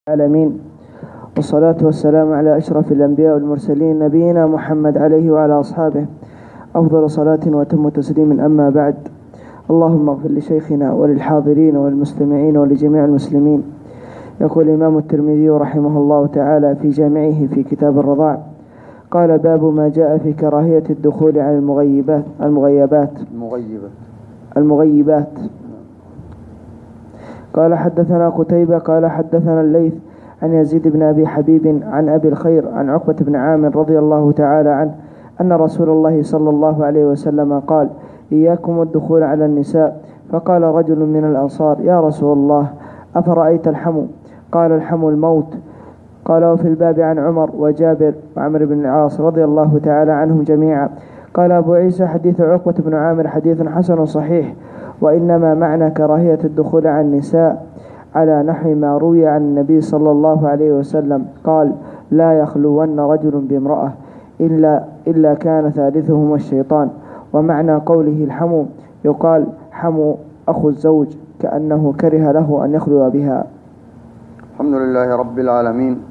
العالمين، والصلاة والسلام على أشرف الأنبياء والمرسلين نبينا محمد عليه وعلى أصحابه أفضل صلاة وتم تسليم. أما بعد، اللهم اغفر لشيخنا وللحاضرين والمستمعين ولجميع المسلمين. يقول الإمام الترمذي رحمه الله تعالى في جامعه في كتاب الرضاع: قال: باب ما جاء في كراهية الدخول على المغيبات. قال: حدثنا قتيبة قال: حدثنا الليث عن يزيد بن أبي حبيب عن أبي الخير عن عقبة بن عامر رضي الله تعالى عنه أن رسول الله صلى الله عليه وسلم قال: إياكم الدخول على النساء. فقال رجل من الأنصار: يا رسول الله، أفرأيت الحمو؟ قال: الحمو الموت. قال: وفي الباب عن عمر وجابر وعمر بن العاص رضي الله تعالى عنهم جميعا. قال أبو عيسى: حديث عقبة بن عامر حديث حسن صحيح، وإنما معنى كراهية الدخول على النساء على نحو ما روي عن النبي صلى الله عليه وسلم قال: لا يخلون رجل بامرأة إلا كان ثالثهم الشيطان. ومعنى قوله الحمو يقال حمو أخو الزوج، كأنه كره له أن يخلو بها. الحمد لله رب العالمين،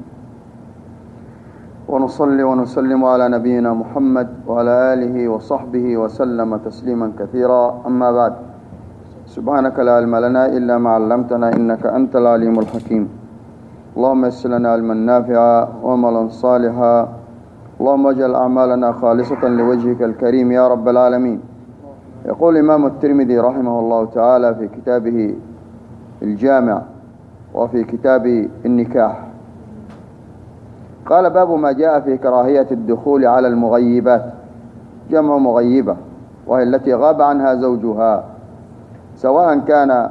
ونصلي ونسلم على نبينا محمد وعلى آله وصحبه وسلم تسليما كثيرا. أما بعد، سبحانك لا علم لنا إلا ما علمتنا إنك أنت العليم الحكيم. اللهم يسر لنا علما نافعا وعملا صالحا، اللهم اجعل أعمالنا خالصة لوجهك الكريم يا رب العالمين. يقول الإمام الترمذي رحمه الله تعالى في كتابه الجامع وفي كتاب النكاح: قال: باب ما جاء في كراهية الدخول على المغيبات. جمع مغيبة، وهي التي غاب عنها زوجها، سواء كان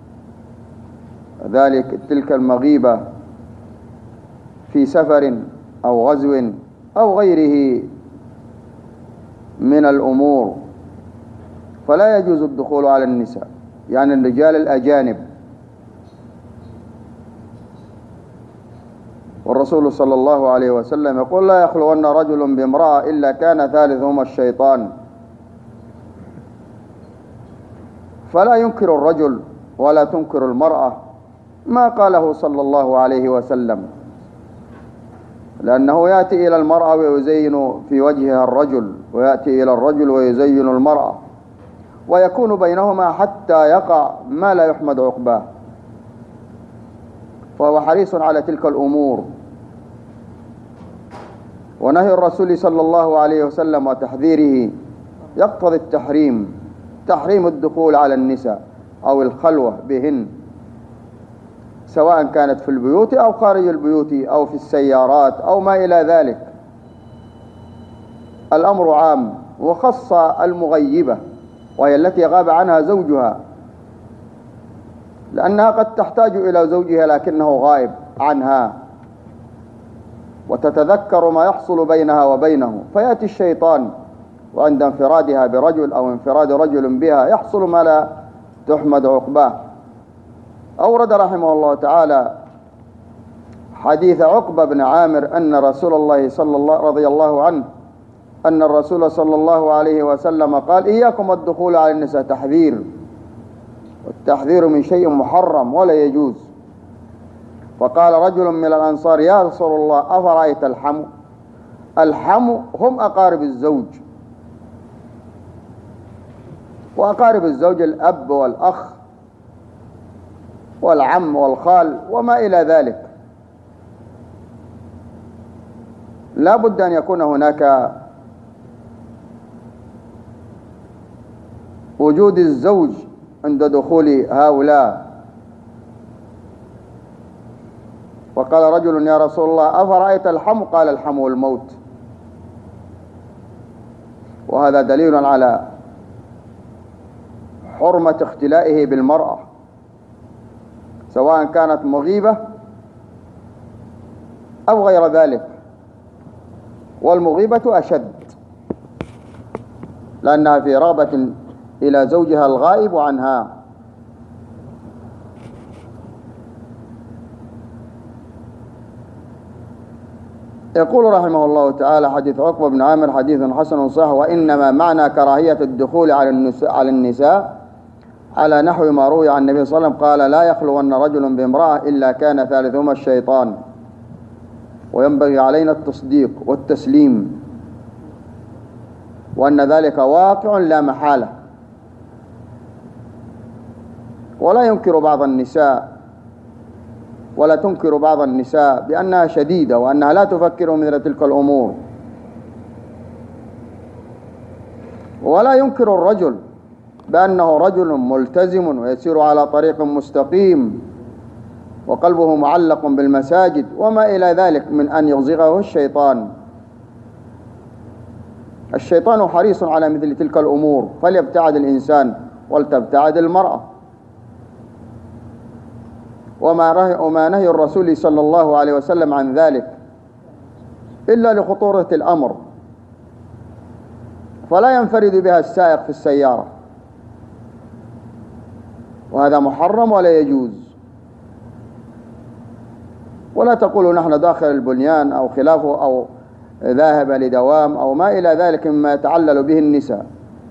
تلك المغيبة في سفر أو غزو أو غيره من الأمور، فلا يجوز الدخول على النساء، يعني الرجال الأجانب. والرسول صلى الله عليه وسلم يقول: لا يخلون رجل بامرأة إلا كان ثالثهما الشيطان. فلا ينكر الرجل ولا تنكر المرأة ما قاله صلى الله عليه وسلم، لأنه يأتي إلى المرأة ويزين في وجهها الرجل، ويأتي إلى الرجل ويزين المرأة، ويكون بينهما حتى يقع ما لا يحمد عقباه، فهو حريص على تلك الأمور. ونهي الرسول صلى الله عليه وسلم وتحذيره يقتضي تحريم الدخول على النساء أو الخلوة بهن، سواء كانت في البيوت أو خارج البيوت أو في السيارات أو ما إلى ذلك. الأمر عام، وخص المغيبة وهي التي غاب عنها زوجها، لأنها قد تحتاج إلى زوجها لكنه غائب عنها، وتتذكر ما يحصل بينها وبينه، فيأتي الشيطان، وعند انفرادها برجل أو انفراد رجل بها يحصل ما لا تحمد عقباه. أورد رحمه الله تعالى حديث عقبة بن عامر أن رسول الله رضي الله عنه أن الرسول صلى الله عليه وسلم قال: إياكم الدخول على النساء. تحذير، والتحذير من شيء محرم ولا يجوز. فقال رجل من الأنصار: يا رسول الله، أفرأيت الحمو؟ الحمو هم أقارب الزوج، وأقارب الزوج الأب والأخ والعم والخال وما إلى ذلك. لا بد أن يكون هناك وجود الزوج عند دخول هؤلاء. وقال رجل: يا رسول الله، أفرأيت الحمو؟ قال: الحمو الموت. وهذا دليل على حرمة اختلائه بالمرأة، سواء كانت مغيبة أو غير ذلك. والمغيبة أشد، لأنها في رغبة إلى زوجها الغائب عنها. يقول رحمه الله تعالى: حديث عقبة بن عامر حديث حسن صحيح، وإنما معنى كراهية الدخول على النساء على نحو ما روي عن النبي صلى الله عليه وسلم قال لا يخلون رجل بامرأة إلا كان ثالثهما الشيطان. وينبغي علينا التصديق والتسليم وأن ذلك واقع لا محالة. ولا ينكر بعض النساء ولا تنكر بعض النساء بأنها شديدة وأنها لا تفكر مثل تلك الأمور. ولا ينكر الرجل بأنه رجل ملتزم ويسير على طريق مستقيم وقلبه معلق بالمساجد وما إلى ذلك من أن يغزغه الشيطان. الشيطان حريص على مثل تلك الأمور، فليبتعد الإنسان ولتبتعد المرأة. وما نهي الرسول صلى الله عليه وسلم عن ذلك إلا لخطورة الأمر، فلا ينفرد بها السائق في السيارة، وهذا محرم ولا يجوز. ولا تقولوا نحن داخل البنيان أو خلافه أو ذاهب لدوام أو ما إلى ذلك مما يتعلل به النساء.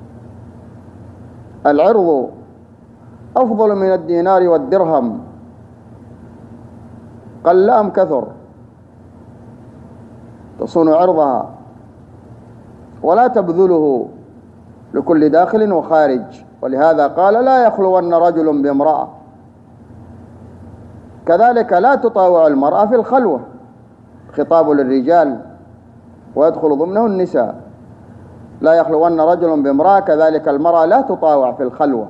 العرض أفضل من الدينار والدرهم، قل أم كثر، تصون عرضها ولا تبذله لكل داخل وخارج. ولهذا قال لا يخلون رجل بامرأة. كذلك لا تطاوع المرأة في الخلوة، خطاب للرجال ويدخل ضمنه النساء. لا يخلون رجل بامرأة، كذلك المرأة لا تطاوع في الخلوة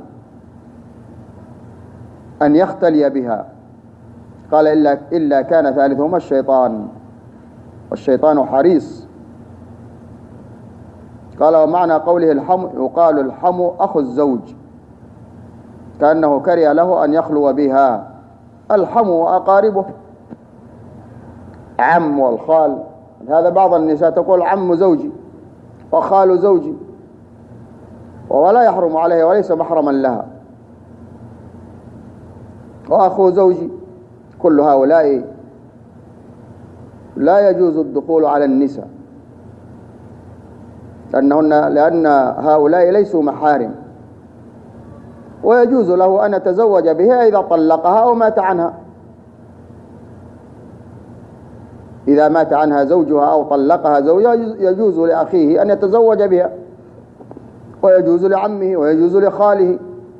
أن يختلي بها. قال إلا كان ثالثهما الشيطان، والشيطان حريص. قال ومعنى قوله الحم يقال الحم أخو الزوج، كأنه كره له أن يخلو بها. الحم وأقاربه، عم والخال. هذا بعض النساء تقول عم زوجي وخال زوجي، ولا يحرم عليه وليس محرما لها، وأخو زوجي. كل هؤلاء لا يجوز الدخول على النساء، لأن هؤلاء ليسوا محارم، ويجوز له أن يتزوج بها إذا طلقها أو مات عنها. إذا مات عنها زوجها أو طلقها زوجها يجوز لأخيه أن يتزوج بها، ويجوز لعمه ويجوز لخاله.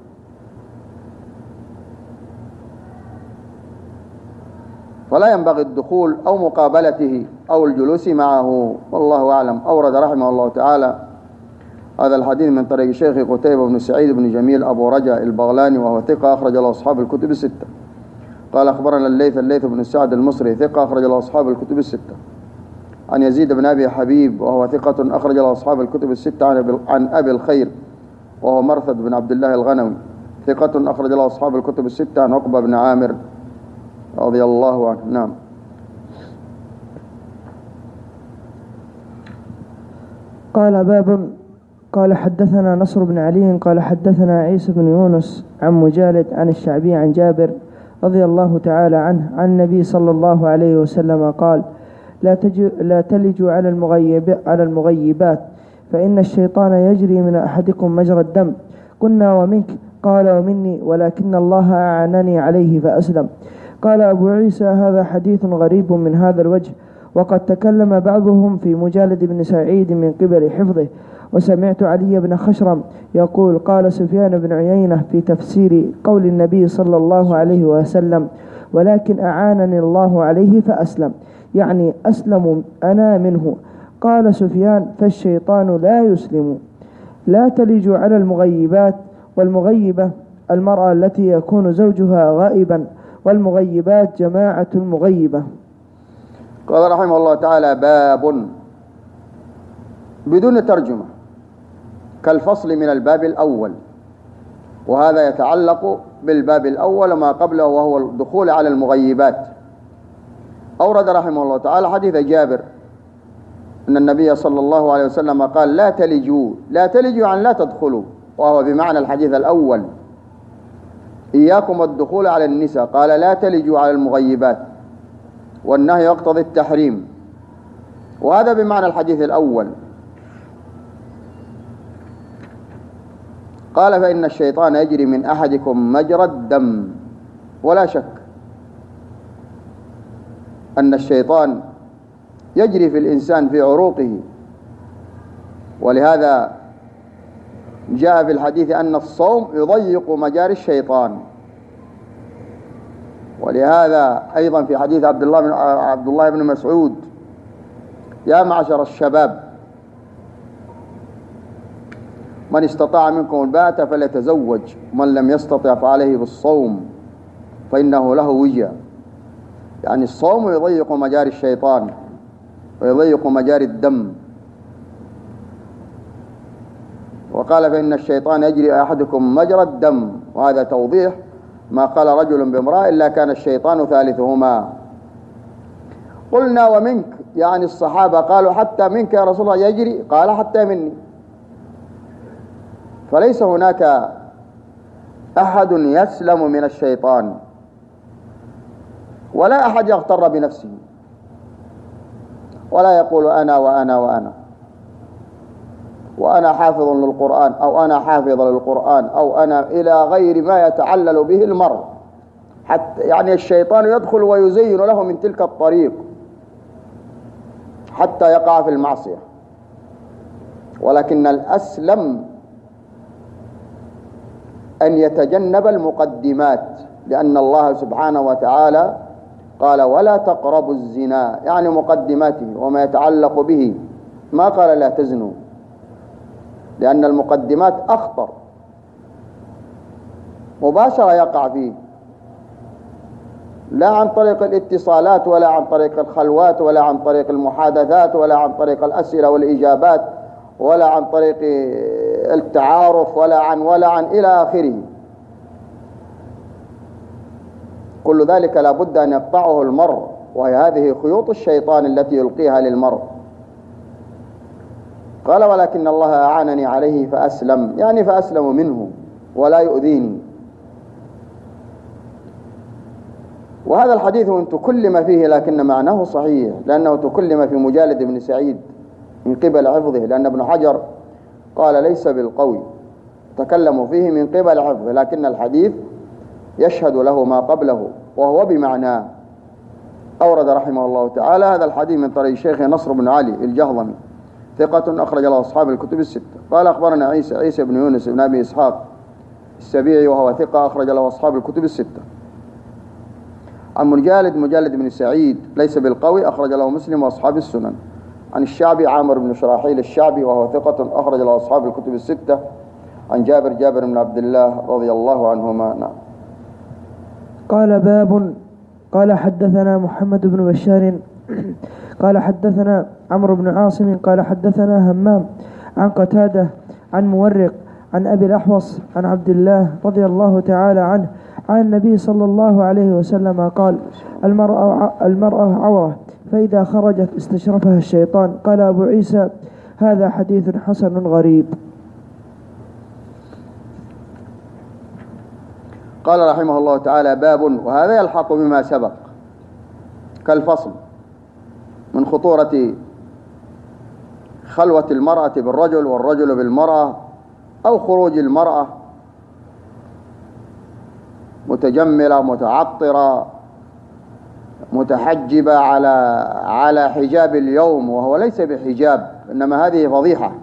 فلا ينبغي الدخول أو مقابلته أو الجلوس معه، والله أعلم. أورد رحمه الله تعالى هذا الحديث من طريق شيخ قتيبة بن سعيد بن جميل أبو رجاء البغلاني وهو ثقة أخرج له أصحاب الكتب الستة. قال أخبرنا الليث بن سعد المصري ثقة أخرج له أصحاب الكتب الستة. عن يزيد بن أبي حبيب وهو ثقة أخرج له أصحاب الكتب الستة. عن أبي الخير وهو مرثد بن عبد الله الغنوي ثقة أخرج له أصحاب الكتب الستة. عن عقبة بن عامر رضي الله عنه. نعم. قال باب. قال حدثنا نصر بن علي قال حدثنا عيسى بن يونس عن مجالد عن الشعبي عن جابر رضي الله تعالى عنه عن النبي صلى الله عليه وسلم قال لا تلجوا على المغيبات فإن الشيطان يجري من أحدكم مجرى الدم. قلنا ومنك؟ قال ومني، ولكن الله أعنني عليه فأسلم. قال أبو عيسى هذا حديث غريب من هذا الوجه، وقد تكلم بعضهم في مجالد بن سعيد من قبل حفظه. وسمعت علي بن خشرم يقول قال سفيان بن عيينة في تفسير قول النبي صلى الله عليه وسلم ولكن أعانني الله عليه فأسلم، يعني أسلم أنا منه. قال سفيان فالشيطان لا يسلم. لا تلج على المغيبات، والمغيبة المرأة التي يكون زوجها غائبا، والمغيبات جماعة المغيبة. قال رحمه الله تعالى باب بدون ترجمة كالفصل من الباب الأول، وهذا يتعلق بالباب الأول وما قبله وهو الدخول على المغيبات. أورد رحمه الله تعالى حديث جابر أن النبي صلى الله عليه وسلم قال لا تلجوا عن لا تدخلوا، وهو بمعنى الحديث الأول إياكم الدخول على النساء. قال لا تلجوا على المغيبات، والنهي يقتضي التحريم، وهذا بمعنى الحديث الأول. قال فإن الشيطان يجري من أحدكم مجرى الدم. ولا شك أن الشيطان يجري في الإنسان في عروقه، ولهذا جاء في الحديث أن الصوم يضيق مجاري الشيطان. ولهذا أيضا في حديث عبد الله بن مسعود: يا معشر الشباب من استطاع منكم الباءة فليتزوج، من لم يستطع فعليه بالصوم فإنه له وجاء. يعني الصوم يضيق مجاري الشيطان ويضيق مجاري الدم. وقال فإن الشيطان يجري أحدكم مجرى الدم، وهذا توضيح ما قال رجل بامرأة إلا كان الشيطان ثالثهما. قلنا ومنك، يعني الصحابة قالوا حتى منك يا رسول الله يجري؟ قال حتى مني. فليس هناك أحد يسلم من الشيطان، ولا أحد يغتر بنفسه ولا يقول أنا وأنا وأنا وأنا حافظ للقرآن أو أنا حافظ للقرآن أو أنا إلى غير ما يتعلل به المرء. حتى يعني الشيطان يدخل ويزين له من تلك الطريق حتى يقع في المعصية. ولكن الأسلم أن يتجنب المقدمات، لأن الله سبحانه وتعالى قال ولا تقربوا الزنا، يعني مقدماته وما يتعلق به. ما قال لا تزنوا، لأن المقدمات أخطر، مباشرة يقع فيه، لا عن طريق الاتصالات ولا عن طريق الخلوات ولا عن طريق المحادثات ولا عن طريق الأسئلة والإجابات ولا عن طريق التعارف ولا عن إلى آخره. كل ذلك لا بد أن يقطعه المرء، وهي هذه خيوط الشيطان التي يلقيها للمرء. قال ولكن الله أعانني عليه فأسلم، يعني فأسلم منه ولا يؤذيني. وهذا الحديث إن تكلم فيه لكن معناه صحيح، لأنه تكلم في مجالد بن سعيد من قبل حفظه، لأن ابن حجر قال ليس بالقوي، تكلموا فيه من قبل حفظه، لكن الحديث يشهد له ما قبله وهو بمعناه. أورد رحمه الله تعالى هذا الحديث من طريق الشيخ نصر بن علي الجهضمي ثقة أخرج له أصحاب الكتب الستة. قال أخبرنا عيسى بن يونس بن أبي إسحاق السبيعي وهو ثقة أخرج له أصحاب الكتب الستة. عن مجالد بن سعيد ليس بالقوي أخرج له مسلم وأصحاب السنن. عن الشعبي عامر بن شراحيل الشعبي وهو ثقة أخرج له أصحاب الكتب الستة. عن جابر بن عبد الله رضي الله عنهما. نعم. قال باب. قال حدثنا محمد بن بشار قال حدثنا عمرو بن عاصم قال حدثنا همام عن قتادة عن مورق عن أبي الأحوص عن عبد الله رضي الله تعالى عنه عن النبي صلى الله عليه وسلم قال المرأة عورة فإذا خرجت استشرفها الشيطان. قال أبو عيسى هذا حديث حسن غريب. قال رحمه الله تعالى باب، وهذا يلحق بما سبق كالفصل من خطورة خلوة المرأة بالرجل والرجل بالمرأة، أو خروج المرأة متجملة متعطرة متحجبة على حجاب اليوم، وهو ليس بحجاب، إنما هذه فضيحة.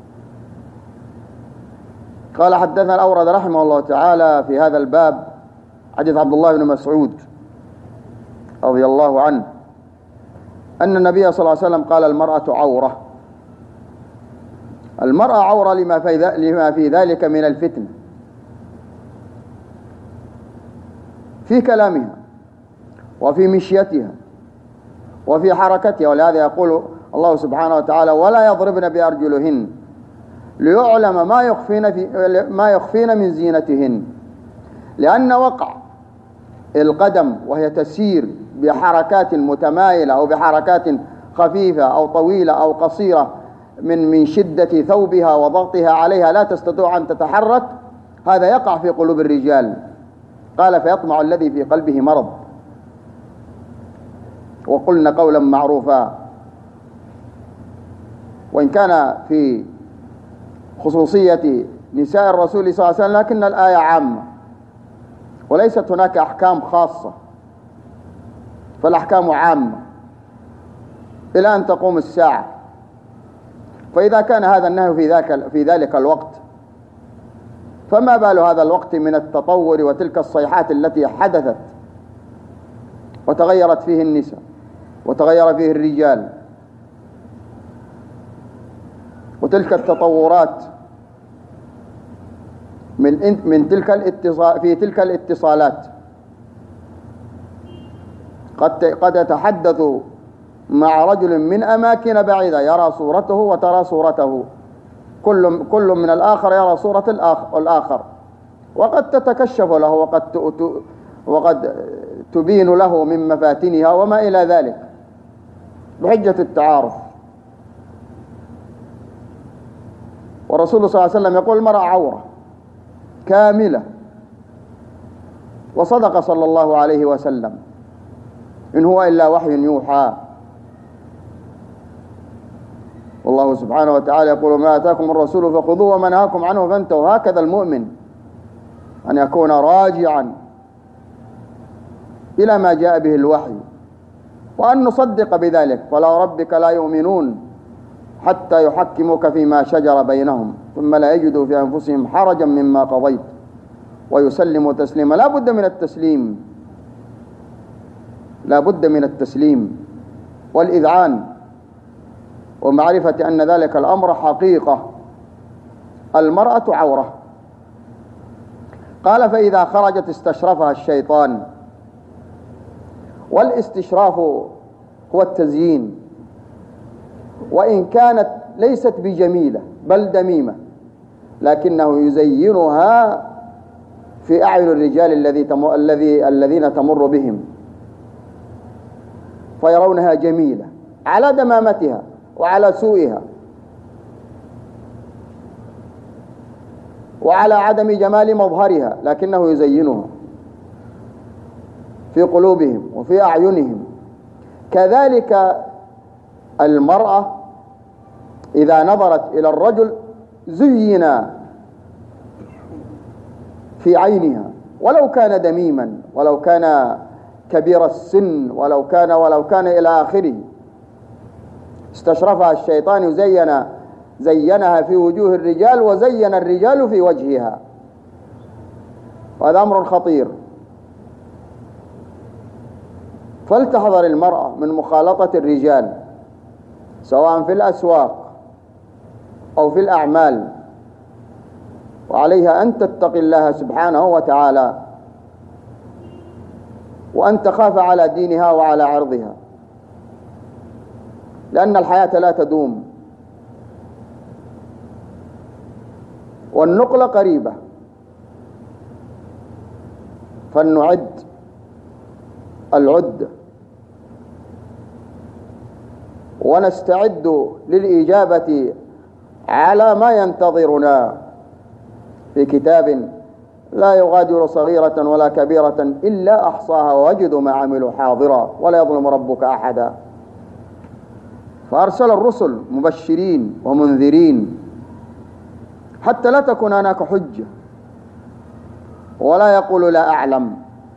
قال حدثنا الأورد رحمه الله تعالى في هذا الباب حديث عبد الله بن مسعود رضي الله عنه أن النبي صلى الله عليه وسلم قال المرأة عورة. المرأة عورة لما في ذلك من الفتن في كلامها وفي مشيتها وفي حركتها. ولهذا يقول الله سبحانه وتعالى ولا يضربن بأرجلهن ليعلم ما يخفين من زينتهن، لأن وقع القدم وهي تسير بحركات متمايلة أو بحركات خفيفة أو طويلة أو قصيرة من شدة ثوبها وضغطها عليها لا تستطيع أن تتحرك، هذا يقع في قلوب الرجال. قال فيطمع الذي في قلبه مرض. وقلنا قولا معروفا، وإن كان في خصوصية نساء الرسول صلى الله عليه وسلم، لكن الآية عامة وليست هناك أحكام خاصة، فالأحكام عامة إلى أن تقوم الساعة. فإذا كان هذا النهي في ذلك الوقت، فما بال هذا الوقت من التطور وتلك الصيحات التي حدثت وتغيرت فيه النساء وتغير فيه الرجال، وتلك التطورات في تلك الاتصالات. قد يتحدث مع رجل من أماكن بعيدة يرى صورته وترى صورته، كل من الآخر يرى صورة الآخر، وقد تتكشف له وقد تبين له من مفاتنها وما إلى ذلك بحجة التعارف. والرسول صلى الله عليه وسلم يقول المرأة عورة كاملة، وصدق صلى الله عليه وسلم، إن هو إلا وحي يوحى. والله سبحانه وتعالى يقول ما آتاكم الرسول فخذوه وما نهاكم عنه فانتهوا. هكذا المؤمن أن يكون راجعا إلى ما جاء به الوحي، وأن نصدق بذلك. فلا ربك لا يؤمنون حتى يحكموك فيما شجر بينهم ثم لا يجدوا في أنفسهم حرجا مما قضيت ويسلموا تسليما. لا بد من التسليم، لا بد من التسليم والإذعان ومعرفة أن ذلك الأمر حقيقة. المرأة عورة. قال فإذا خرجت استشرفها الشيطان. والاستشراف هو التزيين، وإن كانت ليست بجميلة بل دميمة، لكنه يزينها في أعين الرجال الذين تمر بهم، فيرونها جميلة على دمامتها وعلى سوءها وعلى عدم جمال مظهرها، لكنه يزينها في قلوبهم وفي أعينهم. كذلك المرأة إذا نظرت إلى الرجل زين في عينها، ولو كان دميما، ولو كان كبير السن، ولو كان إلى آخره. استشرفها الشيطان زينها في وجوه الرجال وزين الرجال في وجهها، وهذا أمر خطير. فلتحذر المرأة من مخالطة الرجال سواء في الأسواق أو في الأعمال، وعليها أن تتقي الله سبحانه وتعالى، وأن تخاف على دينها وعلى عرضها، لأن الحياة لا تدوم والنقلة قريبة. فلنعد العد ونستعد للإجابة على ما ينتظرنا في كتاب لا يغادر صغيرة ولا كبيرة إلا أحصاها ووجدوا ما عملوا حاضرا ولا يظلم ربك أحدا. فأرسل الرسل مبشرين ومنذرين حتى لا تكون هناك حجة ولا يقول لا أعلم.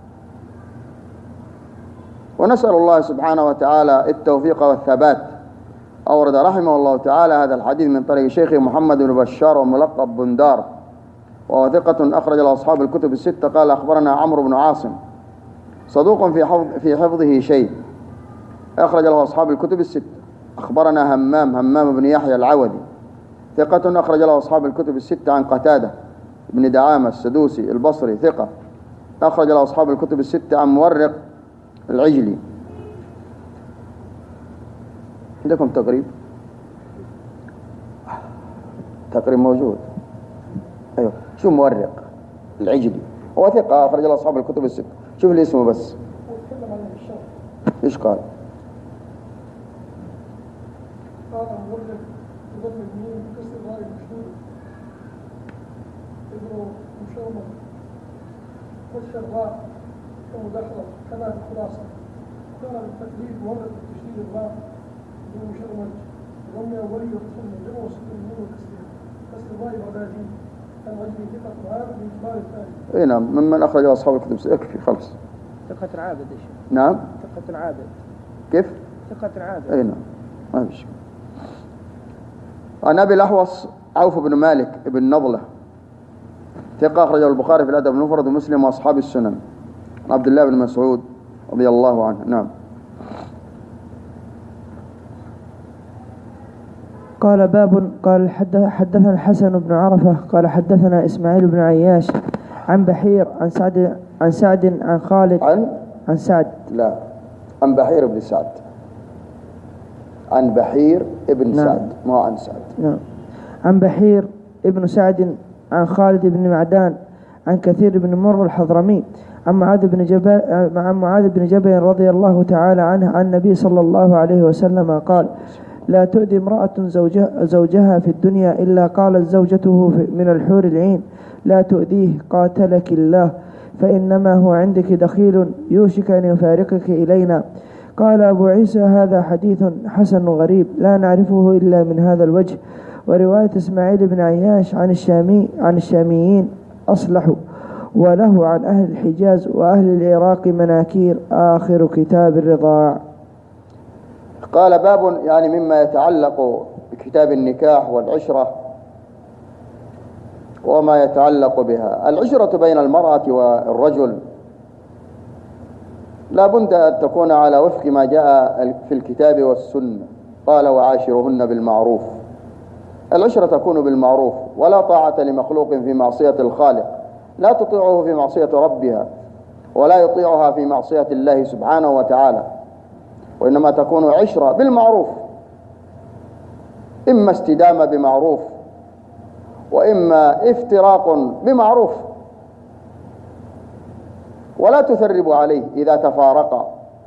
ونسأل الله سبحانه وتعالى التوفيق والثبات. أورد رحمه الله تعالى هذا الحديث من طريق شيخ محمد بن بشار وملقب بندار، وهو ثقة أخرج له أصحاب الكتب الستة. قال أخبرنا عمرو بن عاصم صدوق في حفظه شيء، أخرج له أصحاب الكتب الستة. أخبرنا همام بن يحيى العودي ثقة أخرج له أصحاب الكتب الستة عن قتادة بن دعامة السدوسي البصري ثقة أخرج له أصحاب الكتب الستة عن مورق العجلي. عندكم تقريب موجود؟ أيوه. شو مورق العجلي؟ هو ثقة أخرج له أصحاب الكتب الستة. شوف لي اسمه بس. إيش قال؟ قال مورق بضم الميم بكسر الراء المشدودة ابن مشومة فتح الراء كمدخلة كذا خلاصة. كان بالتقليد مورق بتشديد الراء ابن مشومة ضم أولي وتصل من جمع وسط الميم وكسرها كسر الراء بعدها جيم كان عندي ثقة وهذا من كبار الثاني. اي نعم، ممن اخرجه اصحاب الكتب. يكفي خلص. ثقة عابد يا شيخ. نعم. ثقة عابد. كيف؟ ثقة عابد. اي نعم، ما في شيء. عن ابي الاحوص عوف بن مالك بن نضلة ثقة أخرجه البخاري في الأدب المفرد ومسلم وأصحاب السنن. عن عبد الله بن مسعود رضي الله عنه. نعم. قال باب قال حدثنا الحسن بن عرفة قال حدثنا إسماعيل بن عياش عن بحير عن سعد عن خالد عن سعد لا، عن بحير بن سعد. عن بحير ابن نعم. سعد، ما عن سعد. نعم. عن بحير ابن سعد عن خالد بن معدان عن كثير بن مر الحضرمي عن معاذ بن جبل رضي الله تعالى عنه عن النبي صلى الله عليه وسلم قال: لا تؤذي امرأة زوجها في الدنيا إلا قالت زوجته من الحور العين: لا تؤذيه قاتلك الله، فإنما هو عندك دخيل يوشك أن يفارقك إلينا. قال أبو عيسى: هذا حديث حسن غريب لا نعرفه إلا من هذا الوجه. ورواية إسماعيل بن عياش عن الشاميين أصلح، وله عن أهل الحجاز وأهل العراق مناكير. آخر كتاب الرضاع. قال باب، يعني مما يتعلق بكتاب النكاح والعشرة وما يتعلق بها. العشرة بين المرأة والرجل لا بد أن تكون على وفق ما جاء في الكتاب والسنة. قال: وعاشرهن بالمعروف. العشرة تكون بالمعروف، ولا طاعة لمخلوق في معصية الخالق. لا تطيعه في معصية ربها، ولا يطيعها في معصية الله سبحانه وتعالى، وإنما تكون عشرة بالمعروف، إما استدامة بمعروف، وإما افتراق بمعروف، ولا تثرب عليه إذا تفارقا،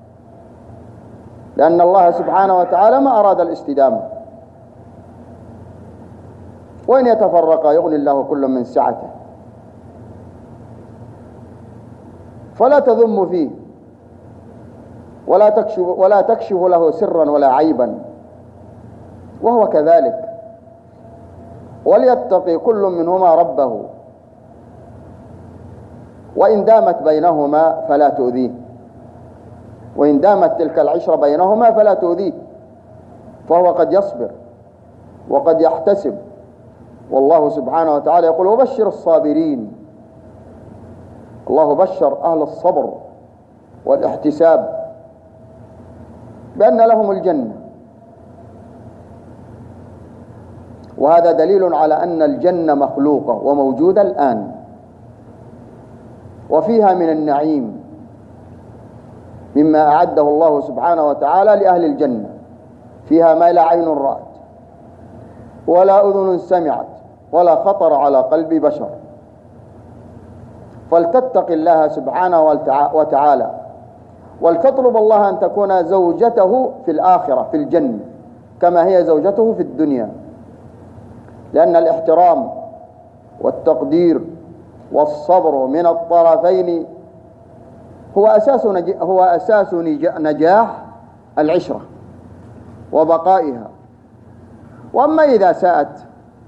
لأن الله سبحانه وتعالى ما أراد الاستدامة. وإن يتفرقا يغني الله كل من سعته، فلا تذم فيه ولا تكشف له سرا ولا عيبا، وهو كذلك. وليتقي كل منهما ربه، وإن دامت بينهما فلا تؤذيه، وإن دامت تلك العشرة بينهما فلا تؤذيه، فهو قد يصبر وقد يحتسب. والله سبحانه وتعالى يقول: وبشر الصابرين. الله بشر أهل الصبر والاحتساب بأن لهم الجنة، وهذا دليل على أن الجنة مخلوقة وموجودة الآن، وفيها من النعيم مما أعده الله سبحانه وتعالى لأهل الجنة. فيها ما لا عين رأت ولا أذن سمعت ولا خطر على قلب بشر. فلتتق الله سبحانه وتعالى، ولتطلب الله أن تكون زوجته في الآخرة في الجنة كما هي زوجته في الدنيا، لأن الاحترام والتقدير والصبر من الطرفين هو أساس نجاح العشرة وبقائها. وأما إذا ساءت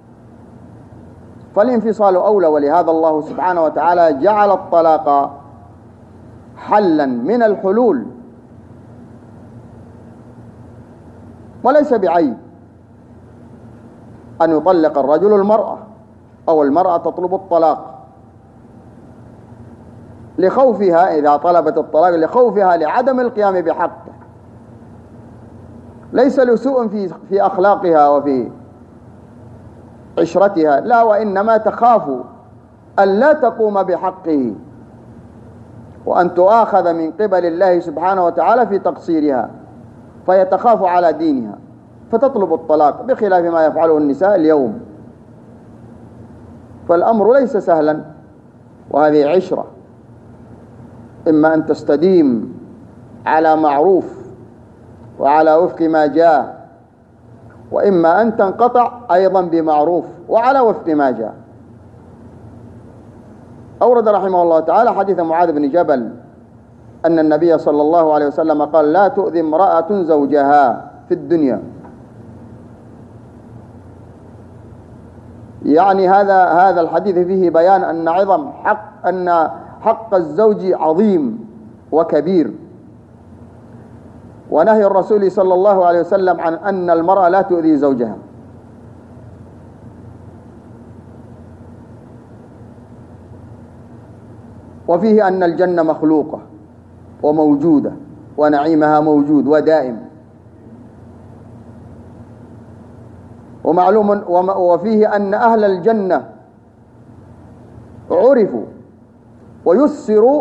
فالانفصال أولى، ولهذا الله سبحانه وتعالى جعل الطلاق حلا من الحلول، وليس بعيب أن يطلق الرجل المرأة أو المرأة تطلب الطلاق لخوفها، إذا طلبت الطلاق لخوفها لعدم القيام بحقه، ليس لسوء في أخلاقها وفي عشرتها، لا، وإنما تخاف أن لا تقوم بحقه وأن تؤاخذ من قبل الله سبحانه وتعالى في تقصيرها، فيتخاف على دينها فتطلب الطلاق، بخلاف ما يفعله النساء اليوم. فالأمر ليس سهلا، وهذه عشرة، إما أن تستديم على معروف وعلى وفق ما جاء، وإما أن تنقطع أيضا بمعروف وعلى وفق ما جاء. أورد رحمه الله تعالى حديث معاذ بن جبل أن النبي صلى الله عليه وسلم قال: لا تؤذي امرأة زوجها في الدنيا، يعني هذا الحديث فيه بيان أن حق الزوج عظيم وكبير، ونهي الرسول صلى الله عليه وسلم عن أن المرأة لا تؤذي زوجها. وفيه أن الجنة مخلوقة وموجودة ونعيمها موجود ودائم، ومعلوم وفيه أن أهل الجنة عرفوا ويسروا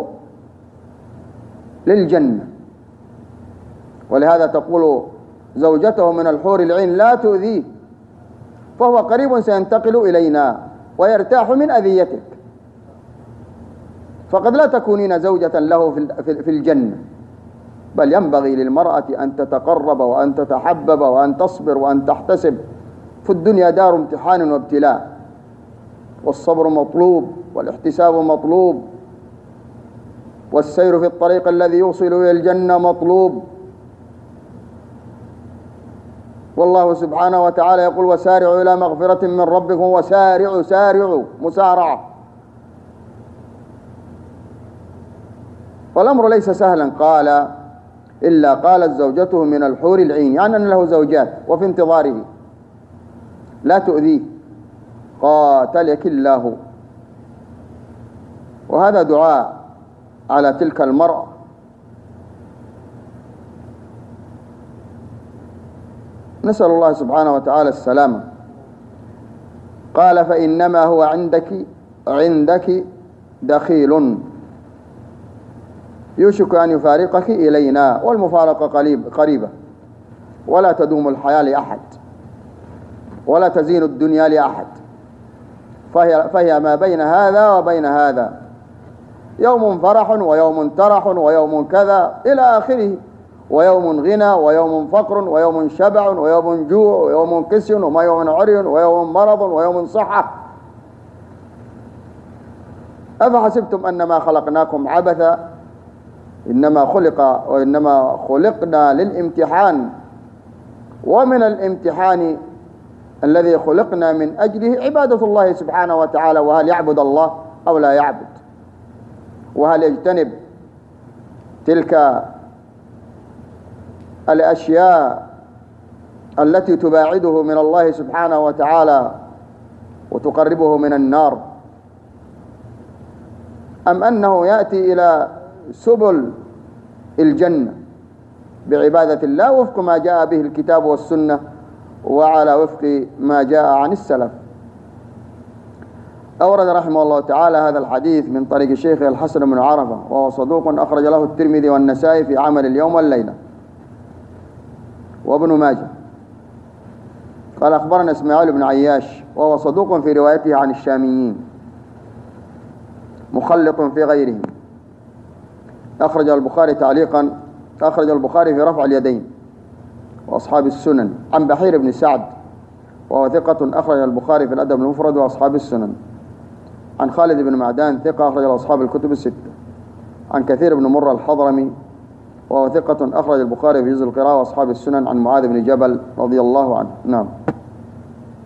للجنة، ولهذا تقول زوجته من الحور العين لا تؤذيه فهو قريب سينتقل إلينا ويرتاح من أذيتك، فقد لا تكونين زوجة له في الجنة، بل ينبغي للمرأة أن تتقرب وأن تتحبب وأن تصبر وأن تحتسب. في الدنيا دار امتحان وابتلاء، والصبر مطلوب والاحتساب مطلوب، والسير في الطريق الذي يوصل إلى الجنة مطلوب. والله سبحانه وتعالى يقول وسارعوا إلى مغفرة من ربكم سارعوا مسارعة. والأمر ليس سهلا، إلا قالت زوجته من الحور العين، يعني أن له زوجات وفي انتظاره، لا تؤذيه قاتلك الله. وهذا دعاء على تلك المرأة. نسأل الله سبحانه وتعالى السلامة. قال فإنما هو عندك دخيل يوشك أن يفارقك إلينا، والمفارقة قريبة، ولا تدوم الحياة لأحد ولا تزين الدنيا لأحد، فهي ما بين هذا وبين هذا، يوم فرح ويوم ترح ويوم كذا إلى آخره، ويوم غنى ويوم فقر ويوم شبع ويوم جوع ويوم كسي ويوم عري ويوم مرض ويوم صحة. أفحسبتم أنما خلقناكم عبثا إنما خلقنا للامتحان، ومن الامتحان الذي خلقنا من أجله عبادة الله سبحانه وتعالى، وهل يعبد الله أو لا يعبد، وهل يجتنب تلك الأشياء التي تباعده من الله سبحانه وتعالى وتقربه من النار، أم أنه يأتي إلى سبل الجنة بعبادة الله وفق ما جاء به الكتاب والسنة وعلى وفق ما جاء عن السلف. أورد رحمه الله تعالى هذا الحديث من طريق الشيخ الحسن بن عرفة، وهو صدوق أخرج له الترمذي والنسائي في عمل اليوم والليلة وابن ماجه. قال أخبرنا إسماعيل بن عياش وهو صدوق في روايته عن الشاميين مخلط في غيره. أخرج البخاري تعليقا، أخرج البخاري في رفع اليدين وأصحاب السنن عن بحير بن سعد وهو ثقة، أخرج البخاري في الأدب المفرد وأصحاب السنن. عن خالد بن معدان ثقة، أخرج أصحاب الكتب الستة. عن كثير بن مرة الحضرمي وهو ثقة، أخرج البخاري في جزء القراءة وأصحاب السنن. عن معاذ بن جبل رضي الله عنه. نعم.